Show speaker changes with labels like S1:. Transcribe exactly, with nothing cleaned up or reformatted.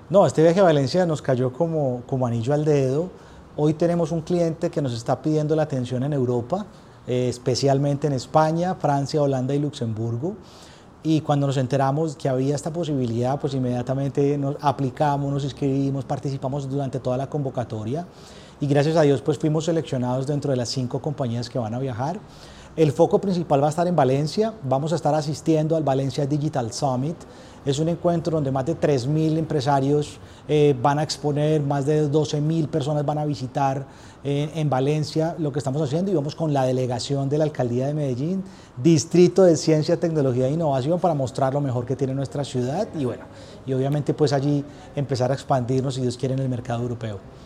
S1: No, este viaje a Valencia nos cayó como, como anillo al dedo. Hoy tenemos un cliente que nos está pidiendo la atención en Europa, eh, especialmente en España, Francia, Holanda y Luxemburgo. Y cuando nos enteramos que había esta posibilidad, pues inmediatamente nos aplicamos, nos inscribimos, participamos durante toda la convocatoria y gracias a Dios pues fuimos seleccionados dentro de las cinco compañías que van a viajar. El foco principal va a estar en Valencia, vamos a estar asistiendo al Valencia Digital Summit. Es un encuentro donde más de tres mil empresarios eh, van a exponer, más de doce mil personas van a visitar eh, en Valencia lo que estamos haciendo y vamos con la delegación de la Alcaldía de Medellín, Distrito de Ciencia, Tecnología e Innovación para mostrar lo mejor que tiene nuestra ciudad y bueno, y obviamente pues allí empezar a expandirnos si Dios quiere en el mercado europeo.